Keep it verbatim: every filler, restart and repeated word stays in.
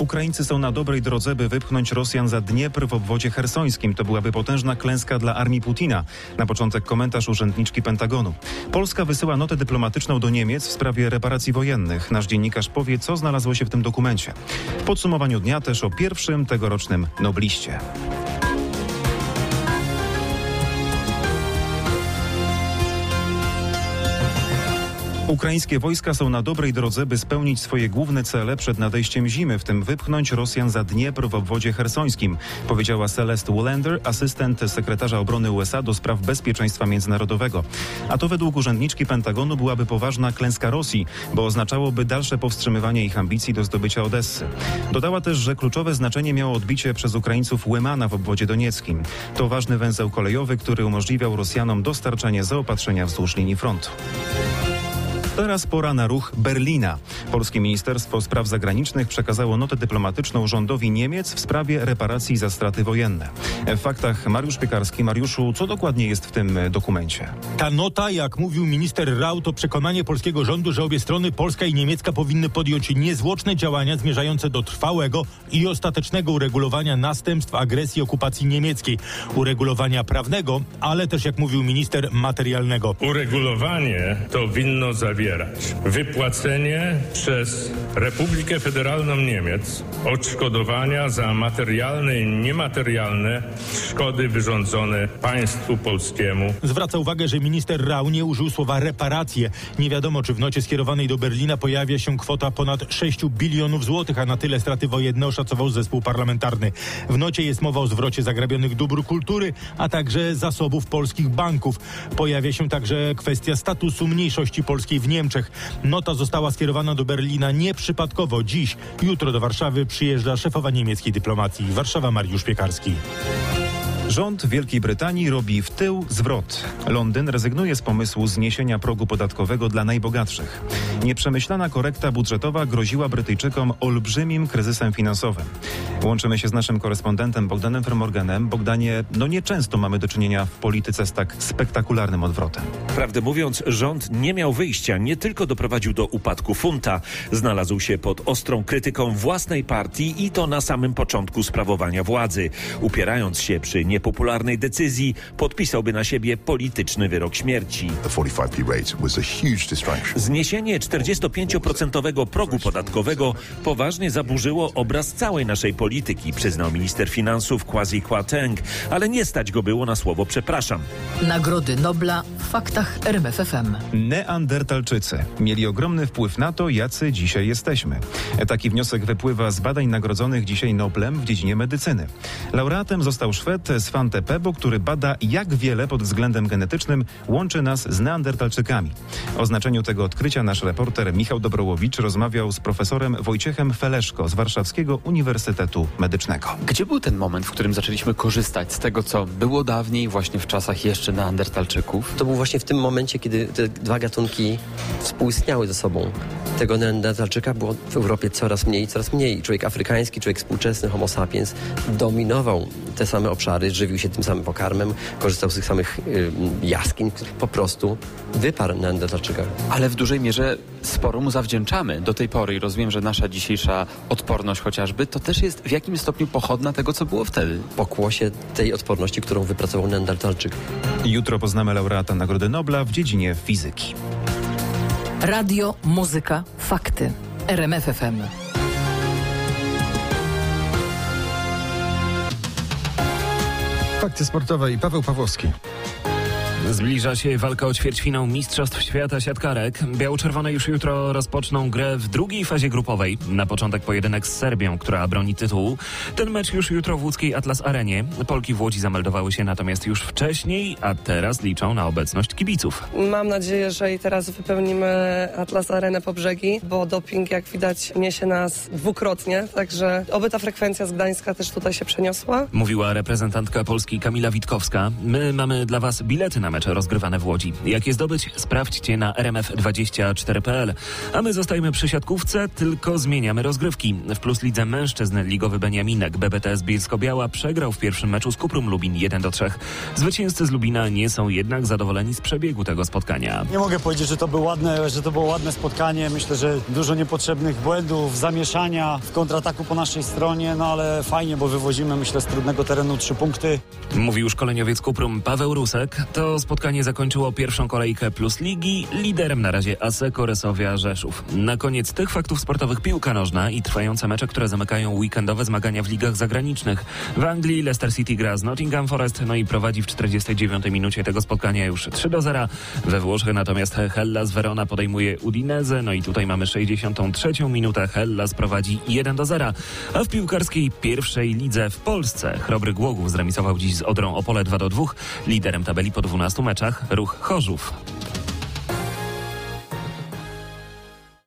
Ukraińcy są na dobrej drodze, by wypchnąć Rosjan za Dniepr w obwodzie chersońskim. To byłaby potężna klęska dla armii Putina. Na początek komentarz urzędniczki Pentagonu. Polska wysyła notę dyplomatyczną do Niemiec w sprawie reparacji wojennych. Nasz dziennikarz powie, co znalazło się w tym dokumencie. W podsumowaniu dnia też o pierwszym tegorocznym Nobliście. Ukraińskie wojska są na dobrej drodze, by spełnić swoje główne cele przed nadejściem zimy, w tym wypchnąć Rosjan za Dniepr w obwodzie chersońskim, powiedziała Celeste Woolander, asystent sekretarza obrony U S A do spraw bezpieczeństwa międzynarodowego. A to według urzędniczki Pentagonu byłaby poważna klęska Rosji, bo oznaczałoby dalsze powstrzymywanie ich ambicji do zdobycia Odessy. Dodała też, że kluczowe znaczenie miało odbicie przez Ukraińców Łymana w obwodzie donieckim. To ważny węzeł kolejowy, który umożliwiał Rosjanom dostarczanie zaopatrzenia wzdłuż linii frontu. Teraz pora na ruch Berlina. Polskie Ministerstwo Spraw Zagranicznych przekazało notę dyplomatyczną rządowi Niemiec w sprawie reparacji za straty wojenne. W faktach Mariusz Piekarski. Mariuszu, co dokładnie jest w tym dokumencie? Ta nota, jak mówił minister Rau, to przekonanie polskiego rządu, że obie strony, polska i niemiecka, powinny podjąć niezwłoczne działania zmierzające do trwałego i ostatecznego uregulowania następstw agresji i okupacji niemieckiej. Uregulowania prawnego, ale też, jak mówił minister, materialnego. Uregulowanie to winno zawierać wypłacenie przez Republikę Federalną Niemiec odszkodowania za materialne i niematerialne szkody wyrządzone państwu polskiemu. Zwraca uwagę, że minister Rau nie użył słowa reparacje. Nie wiadomo, czy w nocie skierowanej do Berlina pojawia się kwota ponad sześć bilionów złotych, a na tyle straty wojenne oszacował zespół parlamentarny. W nocie jest mowa o zwrocie zagrabionych dóbr kultury, a także zasobów polskich banków. Pojawia się także kwestia statusu mniejszości polskiej w Niemczech. Nota została skierowana do Berlina nieprzypadkowo. Dziś, jutro do Warszawy przyjeżdża szefowa niemieckiej dyplomacji. Warszawa, Mariusz Piekarski. Rząd Wielkiej Brytanii robi w tył zwrot. Londyn rezygnuje z pomysłu zniesienia progu podatkowego dla najbogatszych. Nieprzemyślana korekta budżetowa groziła Brytyjczykom olbrzymim kryzysem finansowym. Łączymy się z naszym korespondentem Bogdanem Vermorgenem. Bogdanie, no nieczęsto mamy do czynienia w polityce z tak spektakularnym odwrotem. Prawdę mówiąc, rząd nie miał wyjścia. Nie tylko doprowadził do upadku funta. Znalazł się pod ostrą krytyką własnej partii i to na samym początku sprawowania władzy. Upierając się przy niepopularnej decyzji, podpisałby na siebie polityczny wyrok śmierci. Zniesienie czterdziestopięcioprocentowego progu podatkowego poważnie zaburzyło obraz całej naszej polityki, przyznał minister finansów Kwasi Kwarteng, ale nie stać go było na słowo przepraszam. Nagrody Nobla w faktach R M F F M. Neandertalczycy mieli ogromny wpływ na to, jacy dzisiaj jesteśmy. Taki wniosek wypływa z badań nagrodzonych dzisiaj Noblem w dziedzinie medycyny. Laureatem został Szwed Svante Pääbo, który bada, jak wiele pod względem genetycznym łączy nas z neandertalczykami. O znaczeniu tego odkrycia nasz reporter Michał Dobrołowicz rozmawiał z profesorem Wojciechem Feleszko z Warszawskiego Uniwersytetu Medycznego. Gdzie był ten moment, w którym zaczęliśmy korzystać z tego, co było dawniej, właśnie w czasach jeszcze neandertalczyków? To był właśnie w tym momencie, kiedy te dwa gatunki współistniały ze sobą. Tego neandertalczyka było w Europie coraz mniej, coraz mniej. Człowiek afrykański, człowiek współczesny, homo sapiens, dominował te same obszary, żywił się tym samym pokarmem, korzystał z tych samych y, jaskiń, po prostu wyparł neandertalczyka. Ale w dużej mierze sporo mu zawdzięczamy do tej pory i rozumiem, że nasza dzisiejsza odporność chociażby, to też jest w jakimś stopniu pochodna tego, co było wtedy. Pokłosie tej odporności, którą wypracował neandertalczyk. Jutro poznamy laureata Nagrody Nobla w dziedzinie fizyki. Radio, muzyka, fakty. R M F F M. Fakty sportowe i Paweł Pawłowski. Zbliża się walka o ćwierćfinał Mistrzostw Świata Siatkarek. Biało-czerwone już jutro rozpoczną grę w drugiej fazie grupowej. Na początek pojedynek z Serbią, która broni tytułu. Ten mecz już jutro w łódzkiej Atlas Arenie. Polki w Łodzi zameldowały się natomiast już wcześniej, a teraz liczą na obecność kibiców. Mam nadzieję, że i teraz wypełnimy Atlas Arenę po brzegi, bo doping, jak widać, niesie nas dwukrotnie, także oby ta frekwencja z Gdańska też tutaj się przeniosła. Mówiła reprezentantka Polski Kamila Witkowska. My mamy dla Was bilety na mecze rozgrywane w Łodzi. Jak je zdobyć? Sprawdźcie na r m f dwadzieścia cztery kropka p l. A my zostajemy przy siatkówce, tylko zmieniamy rozgrywki. W Plus Lidze Mężczyzn ligowy Beniaminek B B T S Bielsko-Biała przegrał w pierwszym meczu z Kuprum Lubin jeden do trzech. Zwycięzcy z Lubina nie są jednak zadowoleni z przebiegu tego spotkania. Nie mogę powiedzieć, że to było ładne, że to było ładne spotkanie. Myślę, że dużo niepotrzebnych błędów, zamieszania w kontrataku po naszej stronie, no ale fajnie, bo wywozimy, myślę, z trudnego terenu trzy punkty. Mówił szkoleniowiec Kuprum Paweł Rusek. To spotkanie zakończyło pierwszą kolejkę Plus Ligi. Liderem na razie Asseco Resowia Rzeszów. Na koniec tych faktów sportowych piłka nożna i trwające mecze, które zamykają weekendowe zmagania w ligach zagranicznych. W Anglii Leicester City gra z Nottingham Forest, no i prowadzi w czterdziestej dziewiątej minucie tego spotkania już trzy do zera. We Włoszech natomiast Hellas Verona podejmuje Udinese, no i tutaj mamy sześćdziesiątą trzecią minutę. Hellas prowadzi jeden do zera. A w piłkarskiej pierwszej lidze w Polsce Chrobry Głogów zremisował dziś z Odrą Opole dwa do dwóch. Liderem tabeli po dwunastu meczach Ruch Chorzów.